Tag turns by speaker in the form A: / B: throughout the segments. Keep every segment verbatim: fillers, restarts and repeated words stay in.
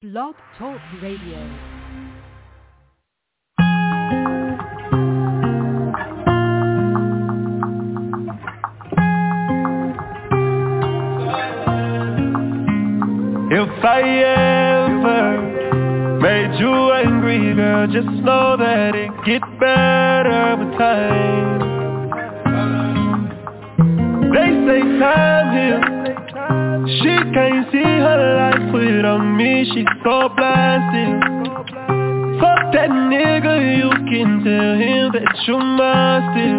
A: Blog Talk Radio.
B: If I ever made you angry, girl, just know that it get better with time. They say time heals. She can't see her life without me, she's so blasted. Fuck that nigga, you can tell him that you must still.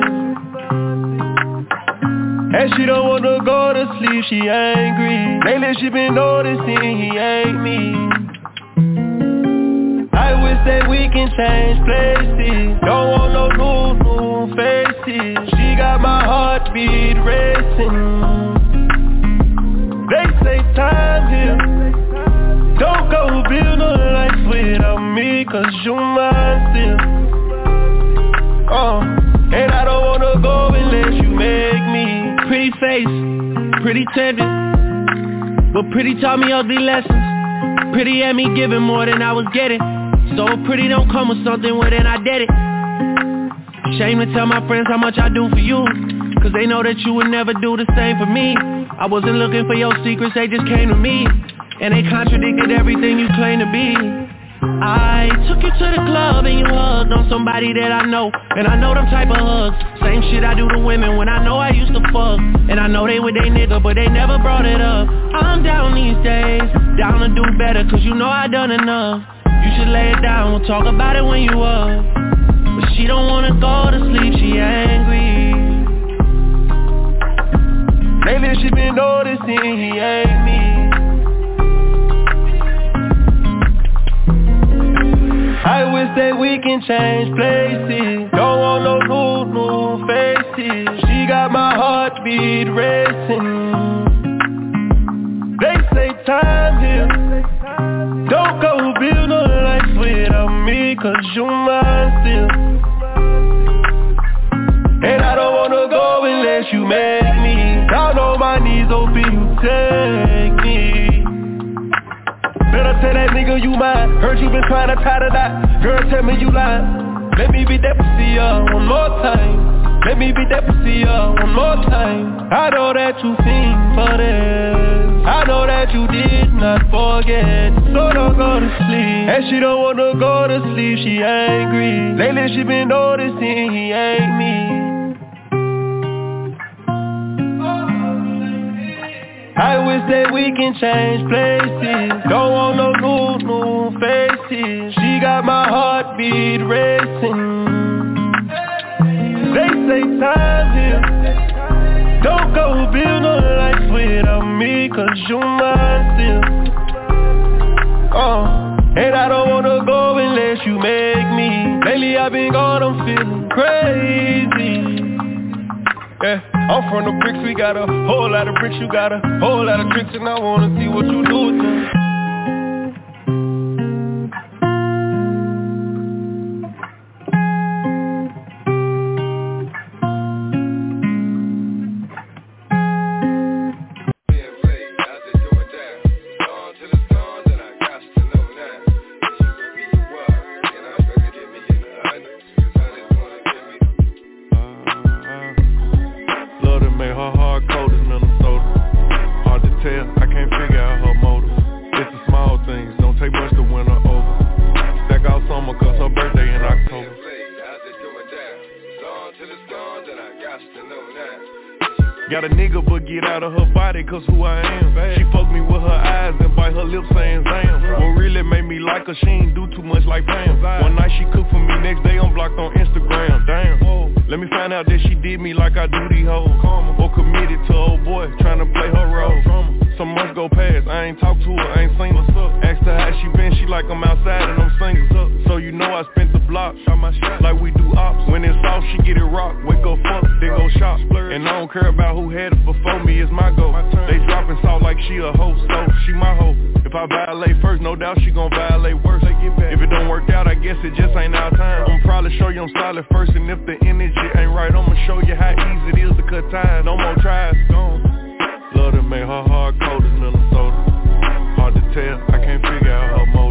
B: And she don't wanna go to sleep, she angry. Lately she been noticing he ain't me. I wish that we can change places. Don't want no new, new faces. She got my heartbeat racing. They say time heals. Don't go build no life without me, cause you mine still. Uh, and I don't wanna go unless you make me.
C: Pretty face, pretty tender, but pretty taught me ugly lessons. Pretty had me giving more than I was getting. So pretty don't come with something, well then I did it. Shame to tell my friends how much I do for you, cause they know that you would never do the same for me. I wasn't looking for your secrets, they just came to me. And they contradicted everything you claim to be. I took you to the club and you hugged on somebody that I know. And I know them type of hugs. Same shit I do to women when I know I used to fuck. And I know they with they nigga but they never brought it up. I'm down these days, down to do better, cause you know I done enough. You should lay it down, we'll talk about it when you up. But she don't wanna go to sleep, she angry.
B: Lately she been noticing he ain't me. I wish that we can change places. Don't want no new, new faces. She got my heartbeat racing. They say time heals. Don't go build no life without me, cause you mine still. And I don't wanna go unless you make me. Down on my knees, open you take me. Better tell that nigga you mine. Heard you been trying to tie the knot. Girl, tell me you lying. Let me be that pussy up one more time. Let me be that pussy up one more time. I know that you think for this. I know that you did not forget. So don't go to sleep. And she don't wanna go to sleep, she angry. Lately she been noticing he ain't me. I wish that we can change places. Don't want no new, new faces. She got my heartbeat racing. They say time heals. Don't go build no life without me, cause you mine still. Uh, and I don't wanna go unless you make me. Lately I've been gone, I'm feeling crazy. Yeah, I'm from the bricks, we got a whole lot of bricks, you got a whole lot of tricks, and I wanna see what you do with them.
D: Got a nigga but get out of her body cause who I am. She fuck me with her eyes and bite her lips saying damn. What really made me like her, she ain't do too much like Pam. One night she cooked for me, next day I'm blocked on Instagram. Damn, let me find out that she did me like I do these hoes. Or committed to old boy, trying to play her role. Some months go past, I ain't talked to her, I ain't seen her. Asked her how she been, she like I'm outside and I'm single. So you know I spent the block, like we do ops. When it's off, she get it rocked, wake up fuck, then go shop. And I don't care about who had it before me, it's my goal. They dropping salt like she a hoe, so she my hoe. If I violate first, no doubt she gon' violate worse. If it don't work out, I guess it just ain't our time. I'ma probably show you I'm solid first, and if the energy ain't right, I'ma show you how easy it is to cut ties. No more tries, gone. Love to make her hard cold as Minnesota. Hard to tell, I can't figure out her motive.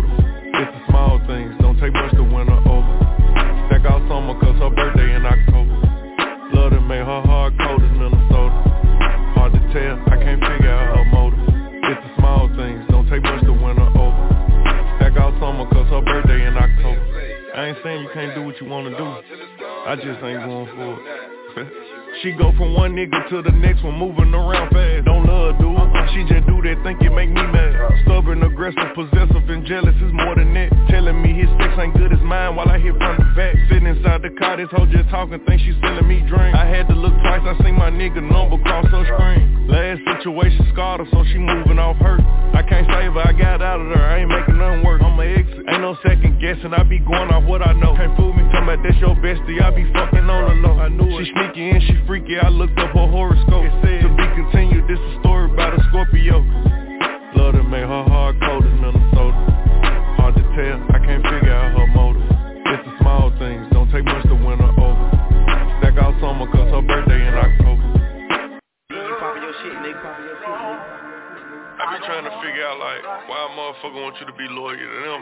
D: saying you can't do what you wanna do. I just ain't going for it. She go from one nigga to the next one, moving around fast. Don't love dude, she just do that, think it make me mad. Stubborn, aggressive, possessive, and jealous is more than that. Telling me his sex ain't good as mine while I hit from the back. Sitting inside the car, this hoe just talking, think she selling me drink. I had to look twice, I seen my nigga number cross her screen. Last situation scarred her, so she moving off hurt. I can't save her, I got out of there, I ain't making nothing work. I'ma exit, ain't no second guessing, I be going off what I know. Can't fool me, talking about that's your bestie, I be fucking on the low. I knew she sneaky and she freaky, I looked up her horoscope. It said, to be continued, this a story about a Scorpio. Love to make her hard cold as Minnesota. Hard to tell, I can't figure out her motive. It's the small things, don't take much to win her over. Stack out summer cause her birthday in October.
C: Nigga poppin' your shit, nigga poppin' your shit, nigga.
D: I be trying to figure out like, why a motherfucker want you to be loyal to them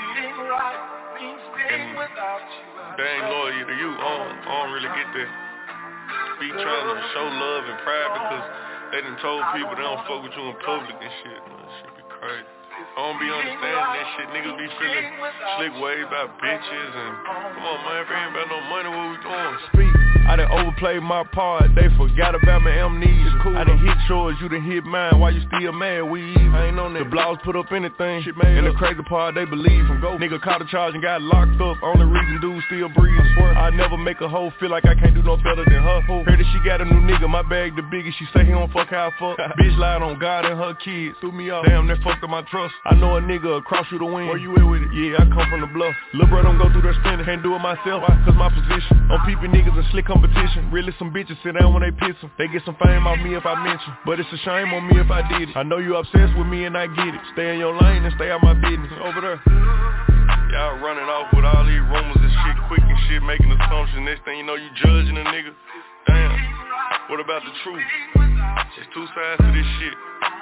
D: and they ain't loyal to you. I don't, I don't really get that. Be trying to show love and pride because they done told people they don't fuck with you in public and shit. Man, shit be crazy. I don't be understanding that shit. Niggas be feeling slick way about bitches and come on man, if it ain't about no money, what we doing? Speak. I done overplayed my part, they forgot about my amnesia. Cool. I done hit yours, you done hit mine, why you still mad? We even. I ain't on that. The blogs put up anything, shit made and up. The crazy part, they believe from go. Nigga caught a charge and got locked up, only reason dude still breathe. I swear, I never make a hoe feel like I can't do no better than her. Heard that she got a new nigga, my bag the biggest, she say he don't fuck how I fuck. Bitch lied on God and her kids, threw me off, damn that fucked up my trust. I know a nigga across you to win. Where you at with it? Yeah, I come from the bluff. Lil' bro don't go through that spinning, can't do it myself, why? Cause my position, I'm peeping niggas and slick competition. Really some bitches sit down when they piss them. They get some fame off me if I mention, but it's a shame on me if I did it. I know you obsessed with me and I get it. Stay in your lane and stay out my business. Over there, y'all running off with all these rumors and shit, quick and shit, making assumptions. Next thing you know, you judging a nigga. Damn, what about the truth? There's two sides to this shit.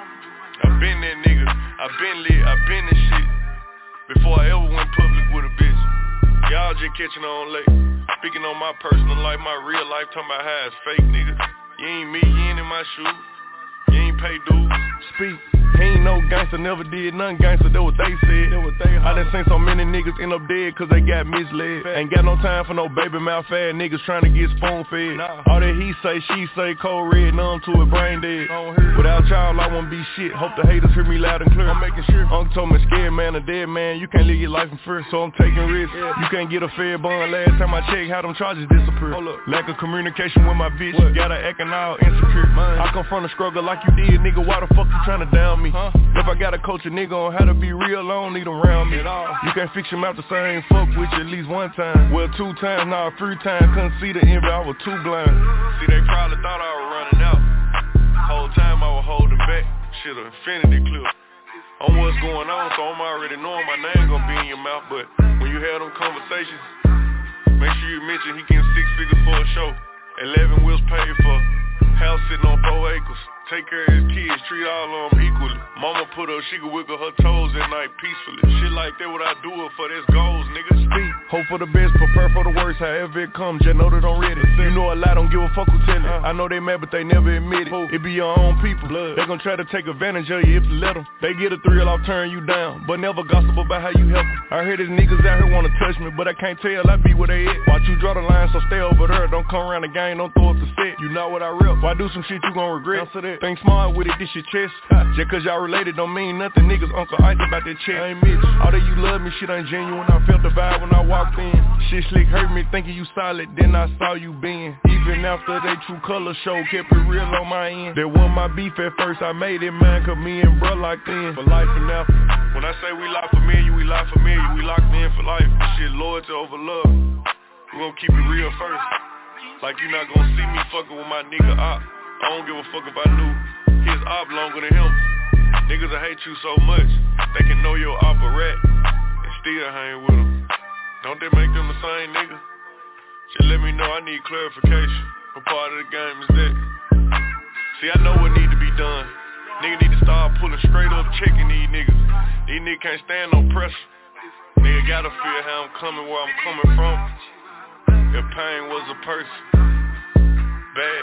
D: I been that nigga, I been lit, I been this shit before I ever went public with a bitch. Y'all just catching on late. Speaking on my personal life, my real life, talking about how it's fake, nigga. You ain't me, you ain't in my shoes. You ain't pay dues. Speak. He ain't no gangster, never did nothing gangster, that what they said. That what they I done seen so many niggas end up dead cause they got misled. Fact. Ain't got no time for no baby mouth fad niggas trying to get spoon fed. Nah. All that he say, she say, cold red, numb to it, brain dead. Without y'all, I won't be shit. Hope the haters hear me loud and clear. I'm making sure. Uncle told me scared man, a dead man, you can't live your life in fear. So I'm taking risks. Yeah. You can't get a fair bond. Last time I checked, how them charges disappear. Lack of communication with my bitch. What? Got her acting all insecure. Mine. I come from the struggle like you did, nigga. Why the fuck you trying to down me? Huh? If I gotta coach a nigga on how to be real, I don't need him around me at all. You can't fix him out the same fuck with you at least one time. Well, two times, now nah, three times, couldn't see the envy, I was too blind. See, they probably thought I was running out. Whole time I was holding back. Shit, an infinity clip. On what's going on, so I'm already knowing my name gonna be in your mouth. But when you have them conversations, make sure you mention he getting six figures for a show. Eleven wheels paid for. House sitting on four acres. Take care of his kids, treat all of them equally. Mama put her, she could wiggle her toes at night peacefully. Shit like that, what I do it for, this goals, nigga. Speak, hope for the best, prepare for the worst, however it comes, just know that I'm ready. You know a lie, don't give a fuck who tell it. I know they mad, but they never admit it. It be your own people, they gon' try to take advantage of you if you let them. They get a thrill off turning you down, but never gossip about how you help them. I hear these niggas out here wanna touch me, but I can't tell, I be where they at. Watch you draw the line, so stay over there, don't come around the game, don't throw up the set. You know what I rep, why do some shit you gon' regret? Answer that. Think smart with it, this your chest. Just cause y'all related don't mean nothing. Niggas Uncle Ice about that check. I ain't Mitch. All that you love me, shit ain't genuine. I felt the vibe when I walked in. Shit slick hurt me thinking you solid, then I saw you being. Even after they true color show, kept it real on my end. That wasn't my beef at first, I made it mine, cause me and bruh locked in for life and after. When I say we lock familiar, we lock familiar, we locked in for life. Shit loyalty over love. We gon' keep it real first. Like you not gonna see me fucking with my nigga Op. I don't give a fuck if I knew his op longer than him. Niggas that hate you so much, they can know your op a rat and still hang with him. Don't they make them the same nigga? Just let me know, I need clarification. What part of the game is that? See, I know what need to be done. Nigga need to start pulling straight up, checking these niggas. These niggas can't stand no pressure. Nigga gotta feel how I'm coming, where I'm coming from. If pain was a person, bad.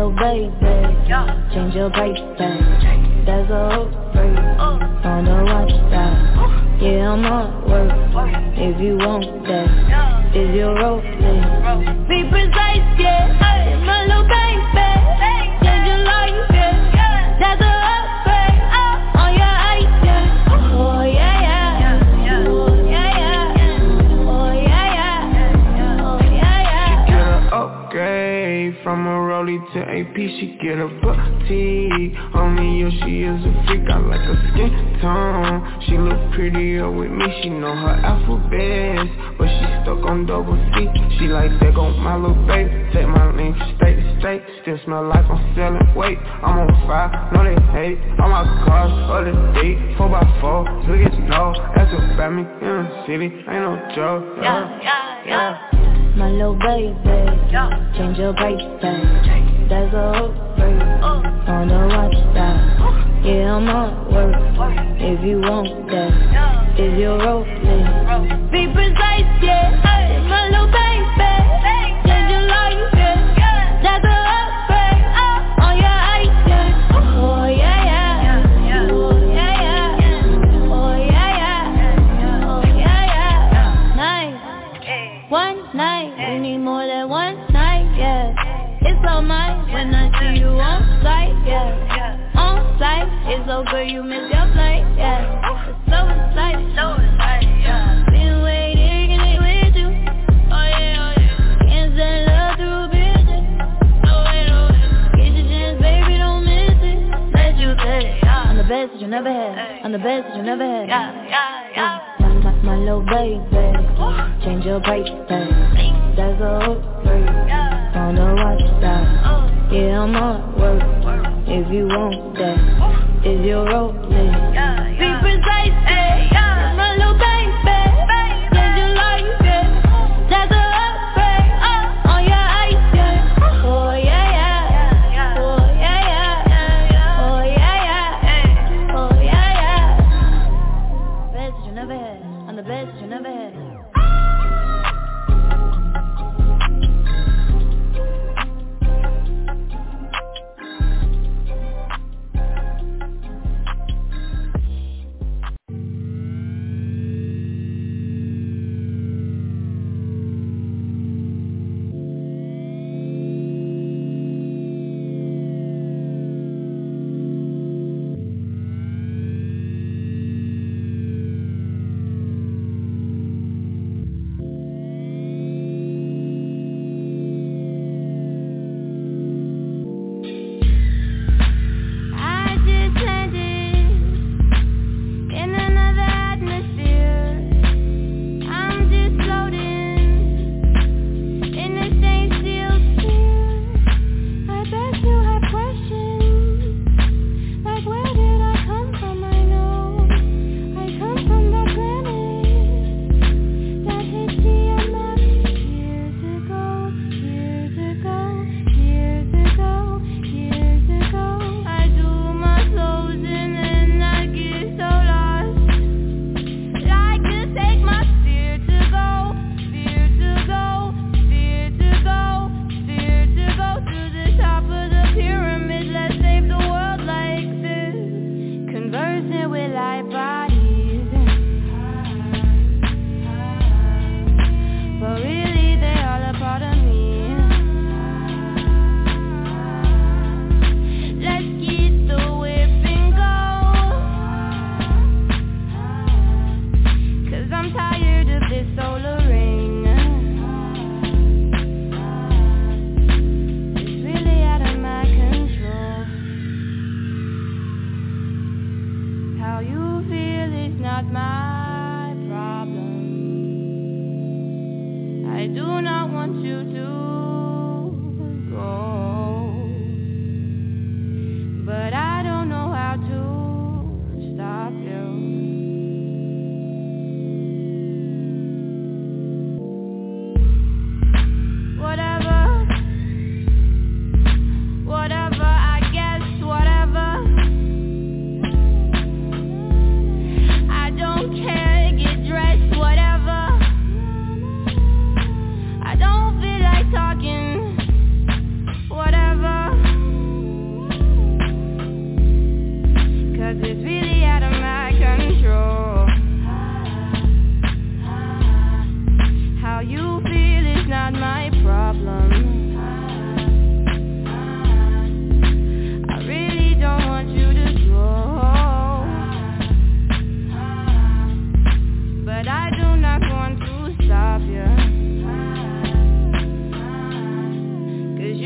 A: little baby, change your price tag. That's a hook for you, on the watch side. Yeah, I'm on work, if you want that, is your role. Be precise, yeah, my little baby, change your life, yeah. That's a upgrade, on your ice, yeah. Oh yeah, yeah, oh yeah, yeah, oh yeah, yeah, oh yeah, yeah.
E: She get an upgrade from a rollie to A P. She get a booty. Only you, she is a freak. I like her skin tone. She look prettier with me. She know her alphabet, but she stuck on double C. She like that on my little baby. Take my lane from state to state. Still smell like I'm selling weight. I'm on fire, no they hate. All my cars, other date. Four by four, look at no. Ask about me in the city, ain't no joke. Yeah, yeah, yeah.
A: My little baby, change your price tag. That's a hook for you, on the watch side. Yeah, I'm on work, if you want that, is your role. Be precise, yeah, my little baby, change your life, yeah. That's a upgrade, on your ice, yeah. Oh yeah, yeah, oh yeah, yeah, oh yeah, yeah, oh yeah, yeah. Nice, one night, we need more than one night, yeah. It's so nice when I see you on site, yeah. On site, it's so good you miss your flight, yeah. It's so exciting, so exciting, yeah. Been waiting and it with you, oh yeah, oh yeah. Can't send love through business, oh wait, oh wait. Get your chance, baby, don't miss it. Let you say, yeah. I'm the best that you never had, I'm the best that you never had, yeah, yeah, yeah. My, my, my little baby, change your price tag. That's a hook for you, on the watch side. Yeah, I'm on work, if you want that, is your role. Be precise, yeah, my little baby, change your life, yeah. That's a upgrade, on your ice, yeah. Oh yeah, yeah, oh yeah, yeah, oh yeah, yeah, oh yeah, yeah. Best that you never had, I'm the best that you never had.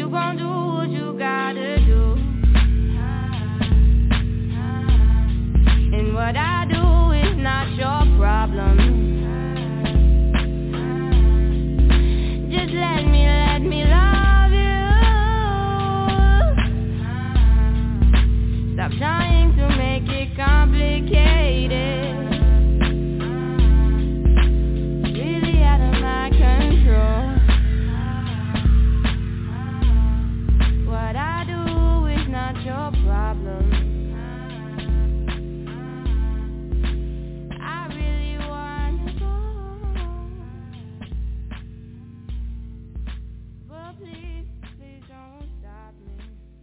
A: you gon' do what you gotta do. And what I do is not your problem. Just let me, let me love you. Stop trying to make it complicated. Really out of my control. What I do is not your problem. I really wanna go, but please, please don't stop me.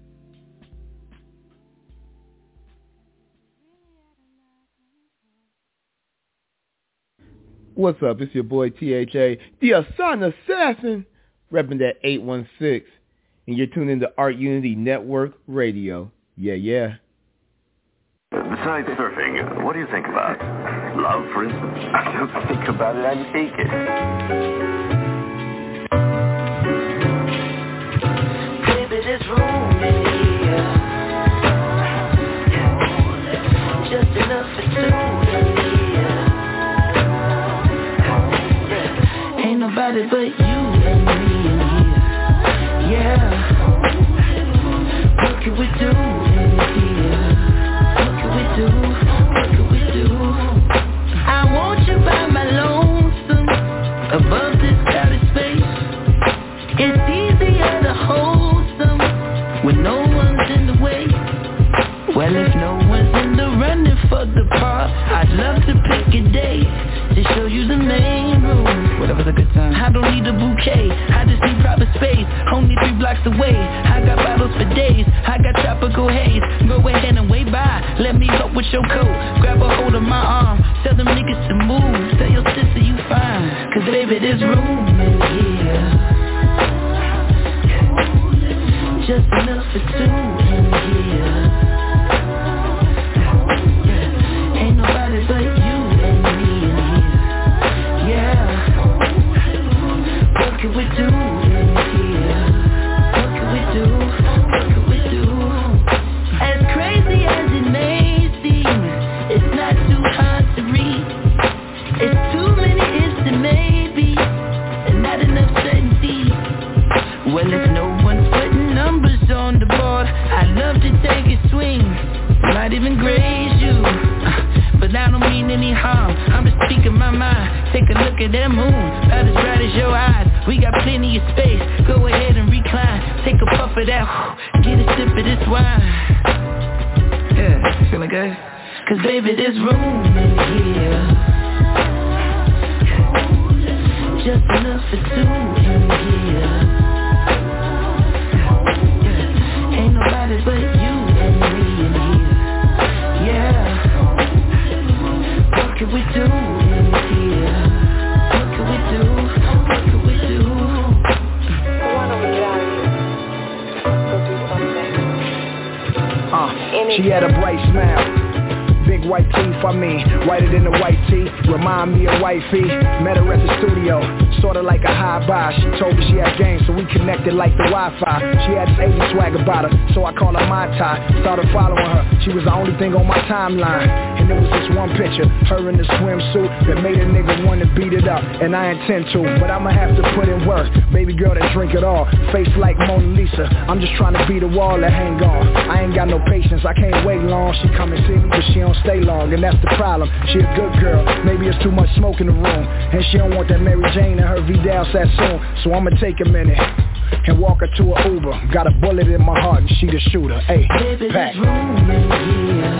F: What's up? It's your boy T H A, the Asana Assassin, repping that eight one six, and you're tuned into Art Unity Network Radio. Yeah, yeah.
G: Besides surfing, what do you think about? Love, for instance? I don't think about it, I take it.
H: Baby, there's room in here. Just enough for two in here. Ain't nobody but you and me in here. Yeah. What can we do in here? What can we do? What can we do? I want you by my lonesome, above this crowded space. It's easier to hold some when no one's in the way. Well, if no one's in the running for the part, I'd love to pick a day to show you the main room. Whatever's a good time. I don't need a bouquet, I just need proper space. Only three blocks away, I got bottles for days. I got tropical haze, go ahead and wave by. Let me help with your coat, grab a hold of my arm. Tell them niggas to move, tell your sister you fine. Cause baby, there's room in here. Just enough for two in here. Ain't nobody but you and me in here. Yeah. What can we do in here? What can we do? What can we do? As crazy as it may seem, it's not too hard to read. It's too many ifs and maybes, and not enough certainty. Well, if no one's putting numbers on the board, I'd love to take a swing. Might even graze you, but I don't mean any harm. I'm just speaking my mind. Take a look at that moon, about as bright as your eyes. We got plenty of space, go ahead and recline. Take a puff of that, get a sip of this wine. Yeah, feeling good? Cause baby, there's room in here. Just enough for two in here. Ain't nobody but you and me in here. Yeah. What can we do in here? What can we do? What can we do?
I: Why don't we get out of here? Go do something.
J: Uh, she had a bright smile. Big white teeth, I mean, whiter than the white tee. Remind me of wifey. Met her at the studio, sorta like a high buy. She told me she had game, so we connected like the Wi-Fi. She had this Asian swag about her, so I call her my tie. Started following her, she was the only thing on my timeline. And there was this one picture, her in the swimsuit, that made a nigga wanna beat it up. And I intend to, but I'ma have to put in work. Baby girl that drink it all, face like Mona Lisa. I'm just trying to beat a wall that hang on. I ain't got no patience, I can't wait long. She come and see me, but she don't stay long, and that's the problem. She a good girl, maybe it's too much smoke in the room, and she don't want that Mary Jane and her Vidal Sassoon. So I'ma take a minute and walk her to a Uber. Got a bullet in my heart and she the shooter. Hey, pack.
H: Room in here.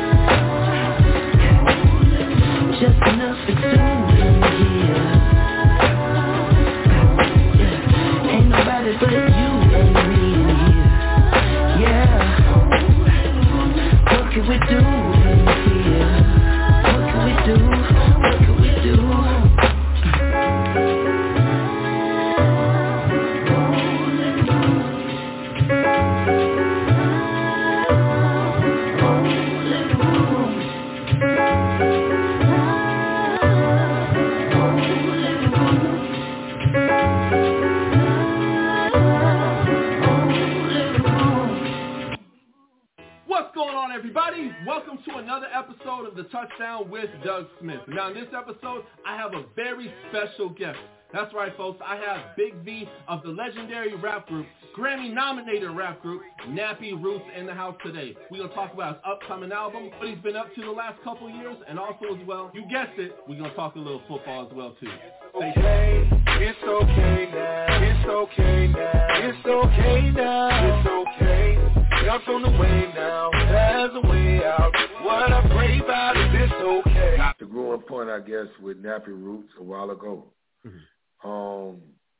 H: Just enough for two in here. Ain't nobody but you and me in here. Yeah. What can we do in here? What can we do? What can we do?
K: everybody? Welcome to another episode of The Touchdown with Doug Smith. Now, in this episode, I have a very special guest. That's right, folks. I have Big V of the legendary rap group, Grammy-nominated rap group, Nappy Roots, in the house today. We're going to talk about his upcoming album, what he's been up to the last couple years, and also as well, you guessed it, we're going to talk a little football as well, too. Stay
L: okay, it's okay now, it's okay now, it's okay now, it's okay. Help's on the way now, there's a way out. What I pray about is it's okay.
M: The growing point, I guess, with Nappy Roots a while ago. Mm-hmm. Um,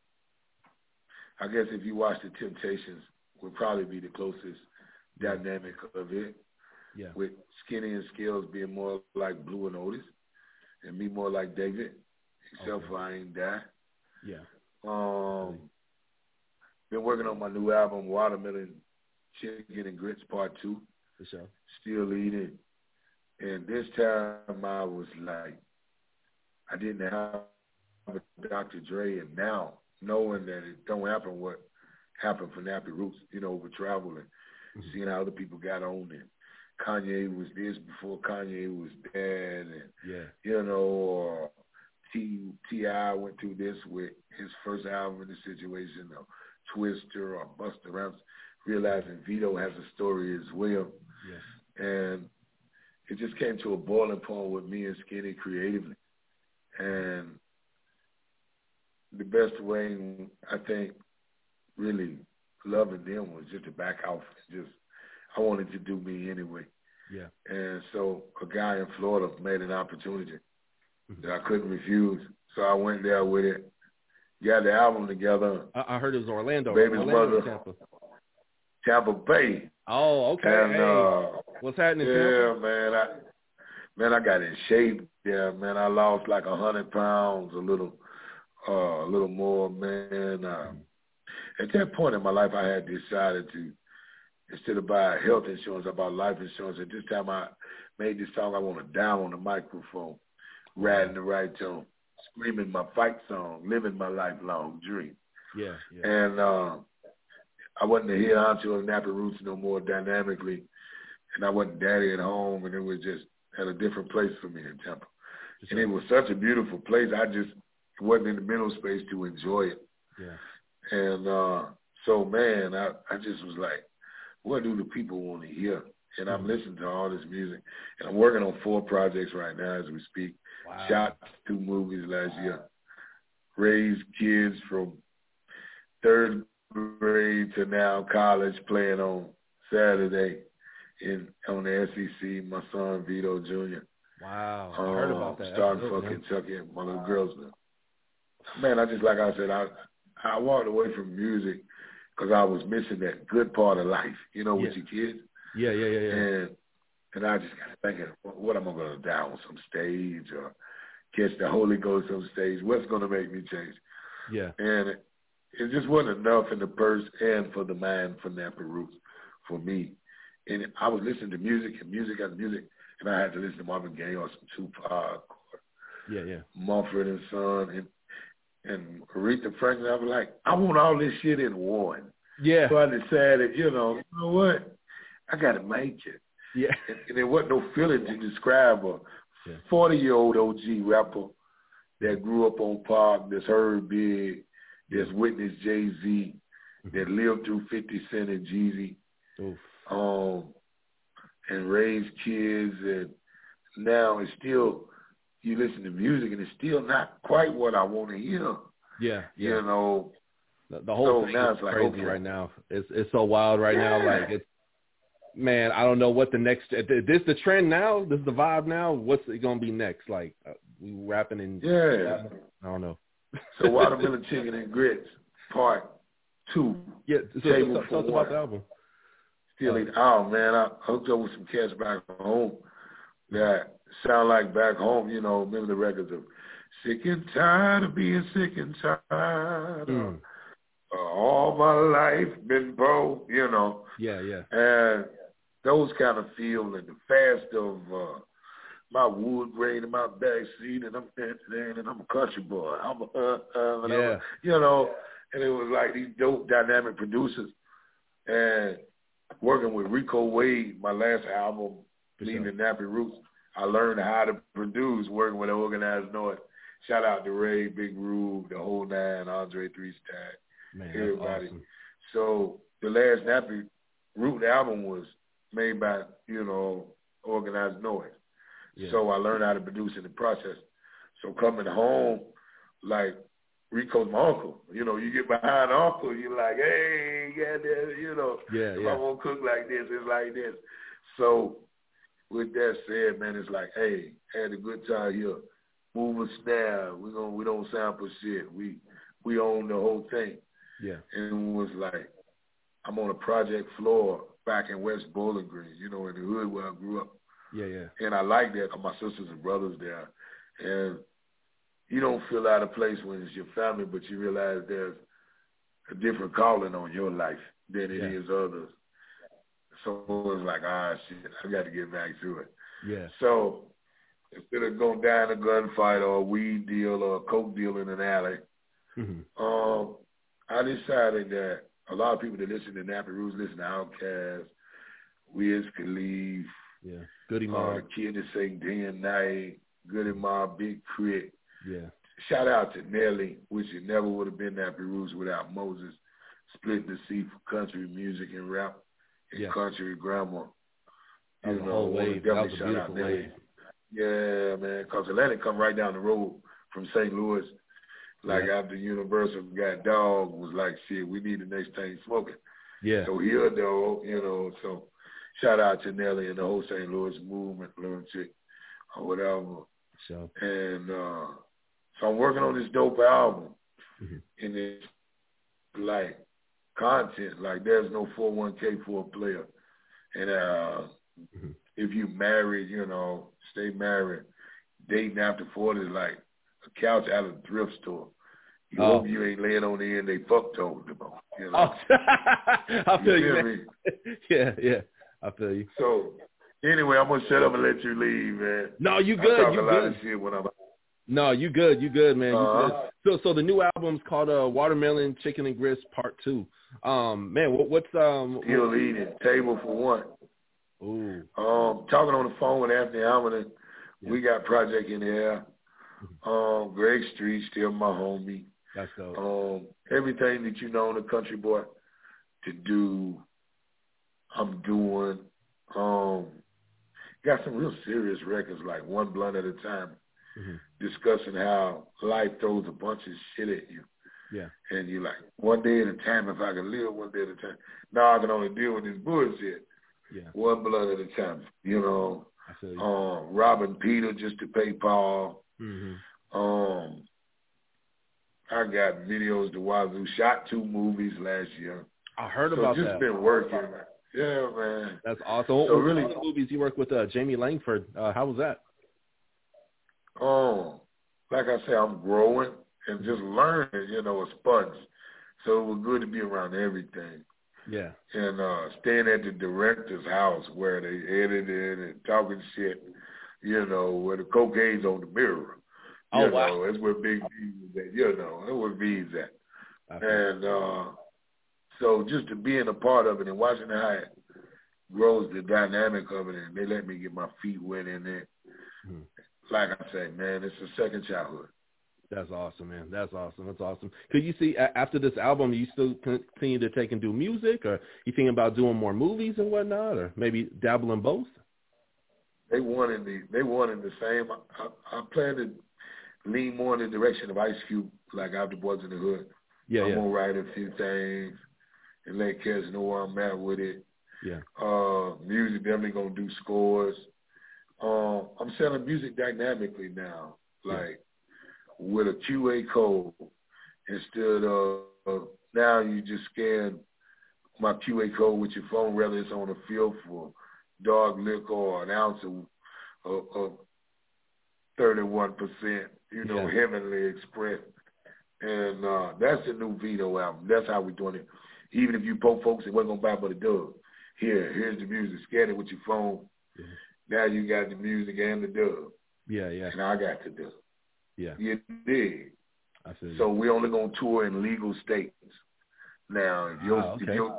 M: I guess if you watch The Temptations, would probably be the closest dynamic of it.
F: Yeah.
M: With Skinny and Skills being more like Blue and Otis, and me more like David, except okay. for I Ain't Die.
F: Yeah.
M: Um, been working on my new album, Watermelon Chicken and Grits Part Two.
F: For sure.
M: Still eating, and this time I was like, I didn't have Doctor Dre, and now knowing that it don't happen what happened for Nappy Roots, you know, with traveling, mm-hmm. seeing how other people got on, and Kanye was this before Kanye was that, and
F: yeah.
M: you know, or T T I went through this with his first album in the situation, or Twister or Busta Rhymes, realizing Vito has a story as well,
F: yeah.
M: and it just came to a boiling point with me and Skinny creatively, and the best way, I think, really loving them was just to back out. Just, I wanted to do me anyway.
F: Yeah.
M: And so a guy in Florida made an opportunity mm-hmm. that I couldn't refuse. So I went there with it, got the album together.
F: I, I heard it was Orlando.
M: Baby's
F: Orlando,
M: mother,
F: Tampa.
M: Tampa Bay.
F: Oh, okay.
M: And,
F: hey,
M: uh,
F: what's happening?
M: Yeah,
F: Tampa?
M: man. I, man, I got in shape. Yeah, man. I lost like a hundred pounds, a little. Uh, a little more, man. Uh, at that point in my life, I had decided to, instead of buy health insurance, I bought life insurance. At this time, I made this song, I Want to Die on the microphone, riding the right tone, screaming my fight song, living my lifelong dream.
F: Yeah, yeah.
M: And uh, I wasn't the head honcho of Nappy Roots no more dynamically, and I wasn't daddy at home, and it was just at a different place for me in Tampa. And it was such a beautiful place. I just wasn't in the mental space to enjoy it.
F: Yeah.
M: And uh, so, man, I, I just was like, what do the people want to hear? And I'm listening to all this music. And I'm working on four projects right now as we speak.
F: Wow.
M: Shot two movies last year. Raised kids from third grade to now college, playing on Saturday in on the S E C. My son, Vito Junior
F: Wow.
M: Um,
F: I heard about that.
M: Starting from Kentucky, my little girls now. Man, I just, like I said, I I walked away from music because I was missing that good part of life, you know,
F: yeah.
M: with your kids.
F: Yeah, yeah, yeah, yeah.
M: And and I just got thinking, what am I going to die on some stage or catch the Holy Ghost on stage? What's going to make me change?
F: Yeah.
M: And it, it just wasn't enough in the purse and for the mind for Nappy Roots for me. And I was listening to music and music and music, and I had to listen to Marvin Gaye or some Tupac or
F: yeah, yeah.
M: Mumford and Son and and Aretha Franklin. I was like, I want all this shit in one.
F: Yeah.
M: So I decided, you know, you know what? I got to make it.
F: Yeah.
M: And, and there wasn't no feeling to describe a forty-year-old O G rapper that grew up on Park, that's heard big, that's witnessed Jay-Z, mm-hmm. that lived through fifty Cent and Jeezy,
F: Oof.
M: um, and raised kids, and now it's still, you listen to music and it's still not quite what I want to hear.
F: Yeah, yeah.
M: You know,
F: the, the whole
M: so
F: thing
M: now
F: is
M: it's like,
F: crazy
M: okay.
F: right now. It's it's so wild right
M: yeah.
F: now. Like it's, man, I don't know what the next. Is this the trend now? This is the vibe now. What's it gonna be next? Like uh, we rapping in.
M: Yeah.
F: I don't know.
M: So Watermelon Chicken and Grits Part Two.
F: Yeah. So,
M: Table
F: so, tell us about the album.
M: Still eat. Oh man, I hooked up with some cats back home that sound like back home. You know, remember the records of "Sick and Tired of Being Sick and Tired."
F: Mm.
M: Uh, all my life been broke. You know.
F: Yeah, yeah.
M: And those kind of feel and the fast of uh, my wood grain in my backseat, and I'm and I'm a country boy. I'm a, uh, uh,
F: yeah.
M: I'm a, you know, and it was like these dope dynamic producers, and working with Rico Wade, my last album, Leaving the Nappy Roots, I learned how to produce working with Organized Noise. Shout out to Ray, Big Rube, the whole nine, Andre Three Stack,
N: Man,
M: everybody.
N: awesome.
M: So the last Nappy Root album was made by, you know, Organized Noise.
N: Yeah.
M: So I learned how to produce in the process. So coming home, like, Rico's my uncle. You know, you get behind uncle, you're like, hey, yeah, you know,
N: yeah,
M: if
N: yeah.
M: I won't cook like this, it's like this. So with that said, man, it's like, hey, had a good time here. Move a snare. We gonna we don't sample shit. We we own the whole thing.
N: Yeah.
M: And it was like, I'm on a project floor back in West Bowling Green, you know, in the hood where I grew up.
N: Yeah, yeah.
M: And I like that. My sisters and brothers there. And you don't feel out of place when it's your family, but you realize there's a different calling on your life than it
N: Yeah.
M: is others. So it was like, ah, shit, I got to get back to it.
N: Yeah.
M: So instead of going down a gunfight or a weed deal or a coke deal in an alley,
N: mm-hmm.
M: um, I decided that a lot of people that listen to Nappy Roots listen to Outkast, Wiz Khalifa,
N: yeah, Goody
M: uh,
N: Mob,
M: the Kid that Say Day and Night, Goody Mob, Big Crit.
N: Yeah.
M: Shout out to Nelly, which it never would have been Nappy Roots without Moses splitting the seat for country music and rap and
N: yeah.
M: country grammar.
N: You know, whole wave. That was a beautiful wave.
M: Yeah, man, because Atlanta come right down the road from Saint Louis. Like
N: yeah.
M: after Universal got Dog, was like, shit, we need the next thing smoking.
N: Yeah.
M: So here, though, you know, so shout out to Nelly and the whole Saint Louis movement, Lunatic, or whatever.
N: So.
M: And uh, so I'm working on this dope album.
N: Mm-hmm.
M: And it's like content, like there's no four oh one k for a player. And uh,
N: mm-hmm.
M: if you married, you know, stay married. Dating after forty is like a couch out of a thrift store. You
N: oh.
M: hope you ain't laying on the end they fuck told them. You know?
N: Oh. I feel you,
M: you
N: man. Yeah, yeah. I feel you.
M: So anyway, I'm gonna shut up and let you leave, man.
N: No, you good.
M: I talk
N: you
M: a lot
N: good.
M: Of shit when I'm
N: No, you good. You good, man. You
M: uh-huh.
N: good. So, so the new album's called uh, Watermelon Chicken and Grits Part Two. Um, man, what, what's um?
M: Still what, eating. Table for one.
N: Ooh.
M: Um, talking on the phone with Anthony Hamilton.
N: Yeah.
M: We got project in the air. Um, Greg Street, still my homie.
N: That's dope.
M: Um, everything that you know in the country boy to do, I'm doing. Um, got some real serious records like One Blunt at a Time,
N: mm-hmm.
M: discussing how life throws a bunch of shit at you.
N: Yeah.
M: And you're like, one day at a time, if I can live one day at a time. Now I can only deal with this bullshit.
N: Yeah.
M: One blunt at a time, you know.
N: I feel you.
M: Um, robbing Peter just to pay Paul.
N: Mm-hmm.
M: Um, I got videos to Wazoo. Shot two movies last year.
N: I heard
M: so
N: about
M: just
N: that.
M: been working. Yeah, man.
N: That's awesome.
M: So
N: One
M: really,
N: of the movies you worked with uh, Jamie Langford. Uh, how was that?
M: Um, like I said, I'm growing and just learning, you know, a sponge. So it was good to be around everything.
N: Yeah.
M: And uh, staying at the director's house where they edited and talking shit, you know, where the cocaine's on the mirror. You
N: oh,
M: know,
N: wow.
M: that's where Big V is at. You know, that's where V's at.
N: Okay.
M: And uh, so just to being a part of it and watching how it grows, the dynamic of it, and they let me get my feet wet in it.
N: Mm-hmm.
M: Like I say, man, it's a second childhood.
N: That's awesome, man. That's awesome. That's awesome. Could you see, after this album, you still continue to take and do music, or you thinking about doing more movies and whatnot, or maybe dabble in both?
M: They wanted the, they wanted the same. I, I, I plan to lean more in the direction of Ice Cube, like After Boys in the Hood.
N: Yeah,
M: I'm
N: yeah.
M: going to write a few things and let cats know where I'm at with it.
N: Yeah.
M: Uh, music, definitely going to do scores. Um, I'm selling music dynamically now, like yeah. with a Q A code instead of uh, now you just scan my Q A code with your phone, whether it's on a field for dog liquor or an ounce of, of, of thirty-one percent, you know,
N: yeah.
M: Heavenly Express. And uh, that's the new Vito album. That's how we're doing it. Even if you poke folks that wasn't going to buy but a dub, here, here's the music. Scan it with your phone.
N: Yeah.
M: Now you got the music and the dub.
N: Yeah, yeah.
M: And I got the dub.
N: Yeah.
M: You dig?
N: I see.
M: So we only going to tour in legal states. Now, if your,
N: ah, okay.
M: if your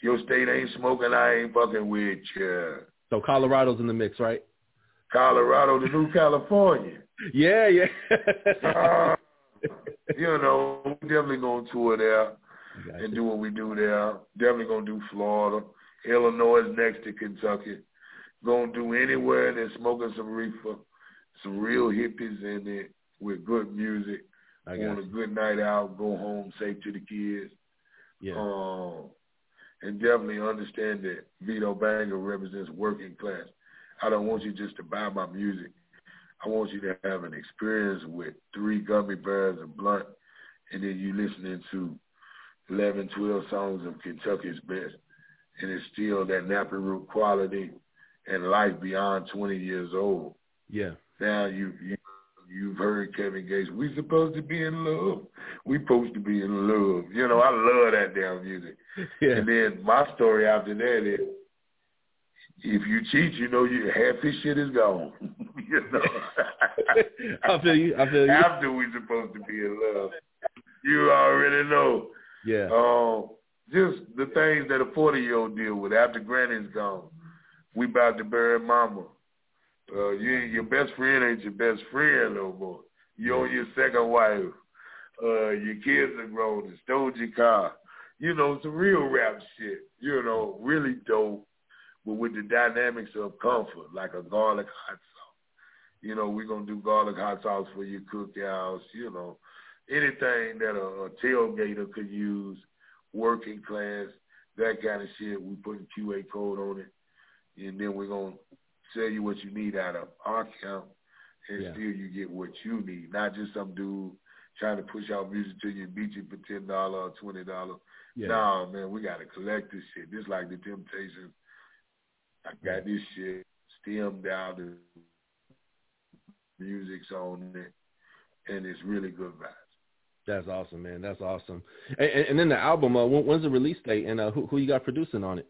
M: your state ain't smoking, I ain't fucking with you.
N: So Colorado's in the mix, right?
M: Colorado, the new California.
N: Yeah, yeah.
M: uh, you know, we definitely going to tour there and you. do what we do there. Definitely going to do Florida. Illinois is next to Kentucky. Going to do anywhere that's smoking some reefer, some real hippies in it with good music.
N: I
M: want a good night out, go home safe to the kids.
N: Yeah.
M: Um, and definitely understand that Vito Banger represents working class. I don't want you just to buy my music. I want you to have an experience with three gummy bears and blunt, and then you listening to eleven, twelve songs of Kentucky's best. And it's still that Nappy Root quality and life beyond twenty years old.
N: Yeah.
M: Now you, you, you've heard Kevin Gates, we supposed to be in love. We supposed to be in love. You know, I love that damn music.
N: Yeah.
M: And then my story after that is, if you cheat, you know, you half this shit is gone. You know.
N: I feel you. I feel you.
M: After we supposed to be in love, you already know.
N: Yeah.
M: Um, just the things that a forty-year-old deal with after Granny's gone. We about to bury Mama. Uh, you, your best friend ain't your best friend no more. You own your second wife. Uh, your kids are grown and stole your car. You know, some real rap shit. You know, really dope. But with the dynamics of comfort, like a garlic hot sauce. You know, we're going to do garlic hot sauce for your cookouts, you know. Anything that a, a tailgater could use, working class, that kind of shit. We put a Q A code on it. And then we're going to sell you what you need out of our account. And
N: yeah.
M: still you get what you need. Not just some dude trying to push out music to you and beat you for ten dollars or twenty dollars.
N: Yeah.
M: No, man, we got to collect this shit. This like the Temptations. I got this shit stemmed out, the music's on it, and it's really good vibes.
N: That's awesome, man. That's awesome. And, and, and then the album, uh, when, when's the release date, and uh, who, who you got producing on it?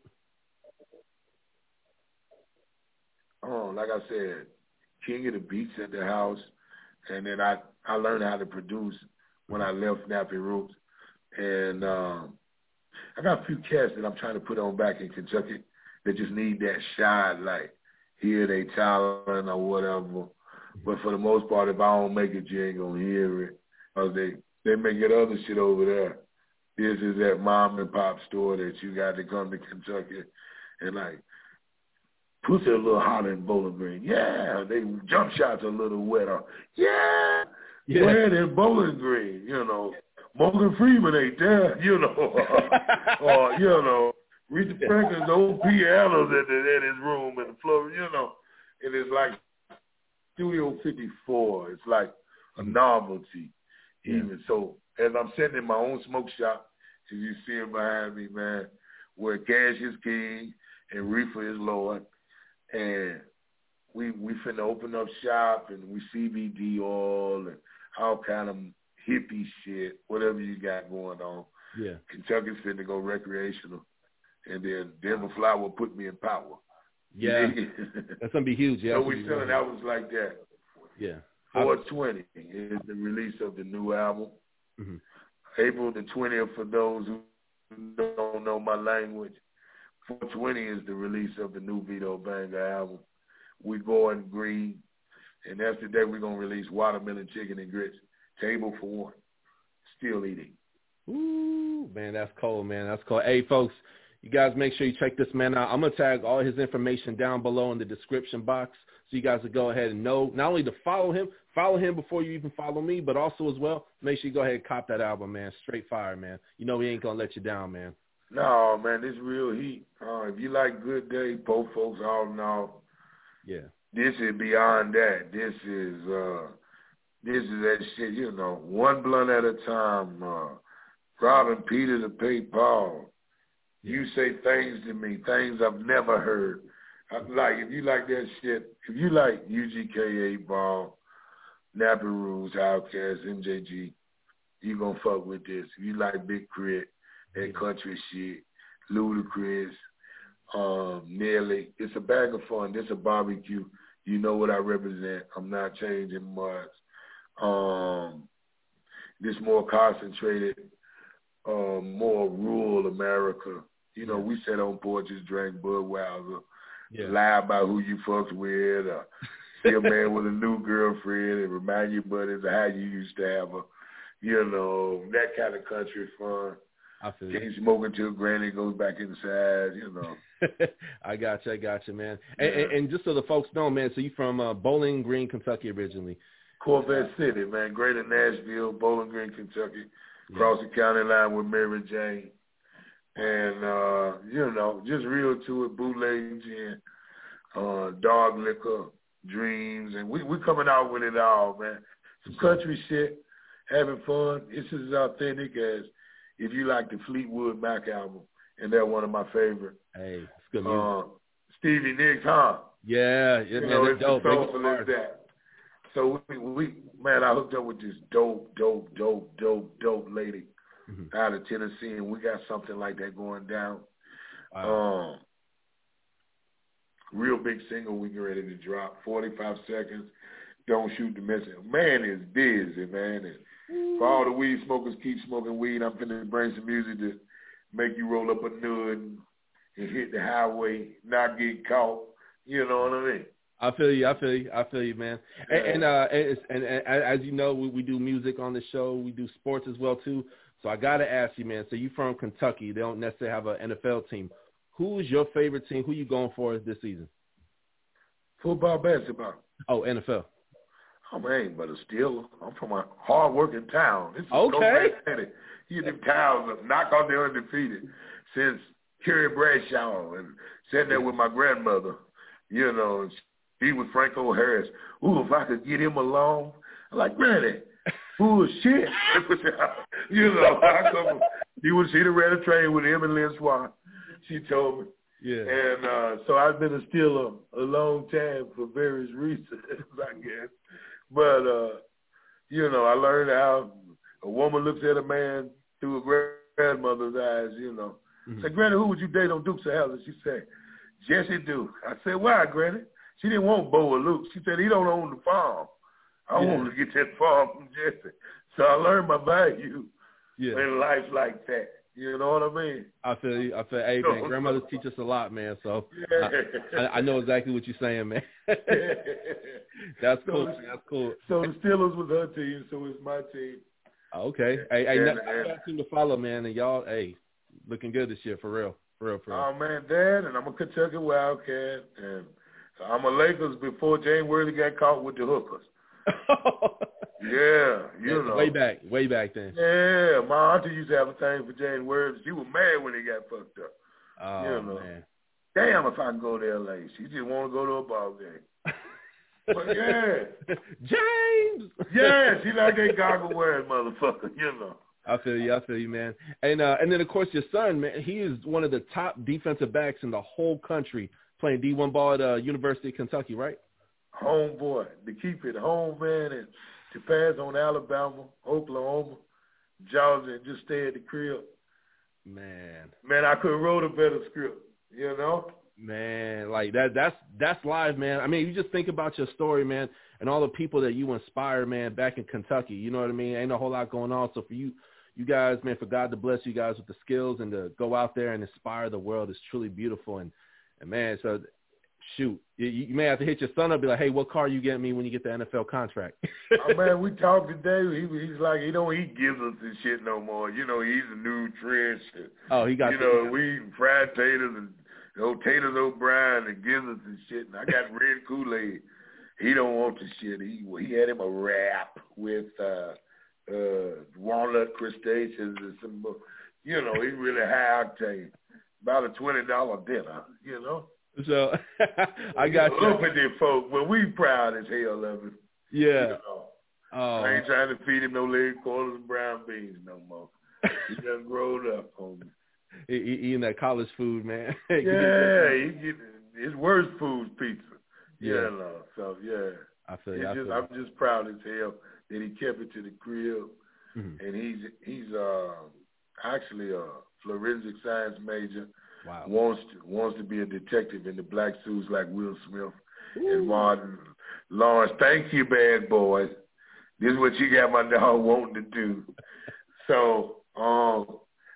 M: Oh, like I said, King of the Beats at the house, and then I, I learned how to produce when I left Nappy Roots. And um, I got a few cats that I'm trying to put on back in Kentucky. They just need that shine, like, hear they talent or whatever. But for the most part, if I don't make it, you ain't going to hear it. Or they, they may get other shit over there. This is that mom and pop store that you got to come to Kentucky and, like, pussy a little hotter in Bowling Green. Yeah, they jump shots a little wetter. Yeah, yeah. Wetter in Bowling Green, you know. Morgan Freeman ain't there, you know. Or, you know. Rita Franklin's old pianos at, the, at his room in the floor, you know. And it's like Studio fifty-four. It's like a novelty
N: yeah.
M: even. So as I'm sitting in my own smoke shop, as you see it behind me, man, where cash is king and reefer is Lord. And we we finna open up shop and we C B D oil and all kind of hippie shit, whatever you got going on.
N: Yeah.
M: Kentucky's finna go recreational. And then Denver Flower put me in power.
N: Yeah. That's going to be huge. Yeah.
M: So we selling albums like that.
N: Yeah.
M: four twenty is the release of the new album.
N: Mm-hmm.
M: April the twentieth, for those who don't know my language. four twenty is the release of the new Vito Banger album. We going green. And that's the day we're going to release Watermelon Chicken and Grits. Table for one. Still eating.
N: Ooh, man, that's cold, man. That's cold. Hey, folks. You guys make sure you check this man out. I'm going to tag all his information down below in the description box so you guys will go ahead and know not only to follow him, follow him before you even follow me, but also as well, make sure you go ahead and cop that album, man. Straight fire, man. You know he ain't going to let you down, man.
M: No, man, this real heat. Uh, if you like Good Day, poor folks all in all,
N: yeah.
M: This is beyond that. This is, uh, this is that shit, you know, one blunt at a time. Uh, robbing Peter to pay Paul. You say things to me, things I've never heard. I, like, if you like that shit, if you like U G K, eight Ball, Nappy Roots, Outkast, M J G, you gonna fuck with this. If you like Big Crit, that country shit, Ludacris, um, Nelly, it's a bag of fun. This a barbecue. You know what I represent. I'm not changing much. Um, this more concentrated, uh, more rural America. You know,
N: yeah.
M: we sat on porches, drank Budweiser,
N: yeah.
M: lie about who you fucked with, or see a man with a new girlfriend and remind your buddies of how you used to have her. You know, that kind of country fun.
N: I feel
M: Can't
N: you.
M: smoke until granny goes back inside, you know.
N: I got you, I got you, man. And,
M: Yeah.
N: and, and just so the folks know, man, so you from uh, Bowling Green, Kentucky originally.
M: Corvette City, man. Greater Nashville, Bowling Green, Kentucky.
N: Yeah.
M: Across the county line with Mary Jane. And, uh, you know, just real to it, bootleg gin, uh, dog liquor, dreams. And we we coming out with it all, man. Some country shit, having fun. It's as authentic as if you like the Fleetwood Mac album, and they're one of my favorite.
N: Hey, it's good music.
M: Uh, Stevie Nicks, huh?
N: Yeah, yeah,
M: you
N: man,
M: know,
N: that's
M: it's
N: dope.
M: as soulful as that. So we, we, man, I hooked up with this dope, dope, dope, dope, dope lady mm-hmm. out of Tennessee, and we got something like that going down.
N: Wow.
M: Um, real big single we get ready to drop, forty-five seconds. Don't shoot the messenger. Man is busy, man. And for all the weed smokers, keep smoking weed. I'm finna bring some music to make you roll up a nud and, and hit the highway, not get caught. You know what I mean?
N: I feel you. I feel you. I feel you, man.
M: Yeah.
N: And and, uh, and, and, and as you know, we, we do music on the show. We do sports as well too. So I gotta ask you, man. So you from Kentucky? They don't necessarily have an N F L team. Who is your favorite team? Who you going for this season?
M: Football, basketball.
N: Oh, N F L.
M: Oh, man, but still, I'm from a hard-working town. This is
N: okay.
M: City. You them towns have knocked out there undefeated since Kerry Bradshaw and sitting there with my grandmother. You know, he was Franco Harris. Ooh, if I could get him along. I'm like, Granny, ooh, shit. You know, I come, you would see the red train with him and Lynn Swan. She told me.
N: Yeah.
M: And uh, so I've been a Steeler a long time for various reasons, I guess. But, uh, you know, I learned how a woman looks at a man through a grandmother's eyes, you know. Mm-hmm. I said, Granny, who would you date on Dukes of Hazzard? She said, Jesse Duke. I said, why, Granny? She didn't want Bo or Luke. She said, he don't own the farm. I yeah. wanted to get that farm from Jesse. So I learned my value yeah. in life like that. You know what I mean?
N: I feel you. I feel, hey, man, grandmothers teach us a lot, man. So yeah. I, I know exactly what you're saying, man. That's cool. So, That's cool.
M: So the Steelers was her team, so it's my team.
N: Okay. Hey, hey,
M: and,
N: nothing
M: and,
N: got team to follow, man. And y'all, hey, looking good this year, for real. For real, for real.
M: Oh, man, Dad, and I'm a Kentucky Wildcat, and I'm a Lakers before Jane Worley got caught with the hookers. Yeah, you
N: That's
M: know.
N: Way back, way back then.
M: Yeah, my auntie used to have a thing for Jane Worley. She was mad when he got fucked up.
N: Oh,
M: you know.
N: man.
M: Damn, if I can go to L A. She just want to go to a ball game. But, yeah.
N: James!
M: Yeah, she like that goggle-wearing motherfucker, you know.
N: I feel you. I feel you, man. And uh, and then, of course, your son, man, he is one of the top defensive backs in the whole country playing D one ball at uh, University of Kentucky, right?
M: Homeboy, to keep it home, man, and to pass on Alabama, Oklahoma, Georgia, and just stay at the crib.
N: Man.
M: Man, I could have wrote a better script, you know?
N: Man, like that that's that's live, man. I mean, you just think about your story, man, and all the people that you inspire, man, back in Kentucky. You know what I mean? Ain't a whole lot going on. So for you you guys, man, for God to bless you guys with the skills and to go out there and inspire the world is truly beautiful. And, and man, so shoot, you, you may have to hit your son up and be like, hey, what car you get me when you get the N F L contract?
M: Oh, man, we talked today. He, he's like, he don't eat gizzards and shit no more. You know, he's a nutrition.
N: Oh, he got
M: You know, we eat fried taters and old taters O'Brien and gizzards and shit. And I got red Kool-Aid. He don't want the shit. He he had him a wrap with uh, uh, walnut crustaceans and some, you know, he really high octane. About a twenty dollar dinner, you know.
N: So I got you.
M: Look at them folk. Well, we proud as hell of him.
N: Yeah.
M: You know.
N: Oh.
M: I ain't trying to feed him no leg quarters and brown beans no more. He done grown up, homie.
N: He, he eating that college food, man.
M: Yeah, he get his worst food's pizza.
N: Yeah.
M: You know. So yeah.
N: I feel you. I
M: just,
N: feel
M: I'm just proud as hell that he kept it to the crib.
N: Mm-hmm.
M: And he's he's uh, actually a forensic science major.
N: Wow.
M: Wants to wants to be a detective in the black suits like Will Smith Ooh. and Martin Lawrence. Thank you, bad boys. This is what you got my dog wanting to do. So, um,